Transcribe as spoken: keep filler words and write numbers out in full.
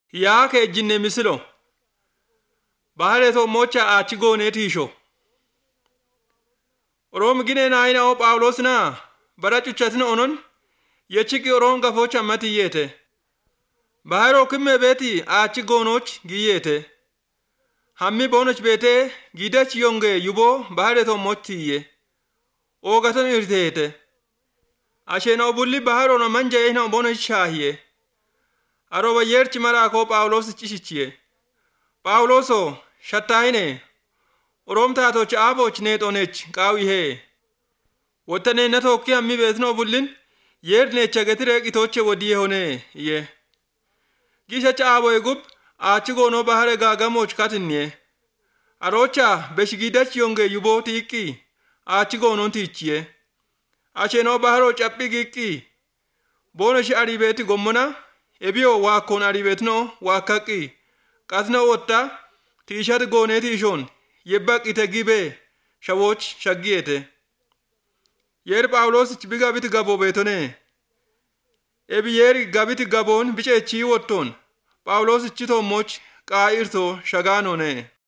yaa ke jinne misilo bahare to mocha achi gone tisho rom gine na ina o Paulos na bara chuchatin onon yechiki oron gafocha mati yete baharo kimme beti achi gonoch giyete hammi bonoch bete gidach yonge yubo bahare to motiye o gaton irtete ashena bulli baharo na manje ina bonoch shahiye aroba yerchi mara ko Paulos chishichiye Pauloso shataine orom ta to chabo chne tonech qawi he wotane na to ki ammi betno bullin yer ne chagetire gitoche wodiye hone ye gisha chabo egub achi gono bahare gaga moch katinye arocha beshigidach yonge yubo tiki achi gono tichiye acheno baharo chappi giki bono shi aribeti gommona ebio wa kon aribetno wa kaki qasna wotta tishat gone tishon yebak itegibe shawoch shagiyete yer Paulos chibiga bit gabo betone ebi yer gabit gabon biche chi wotton Paulos chito moch qairto shaganone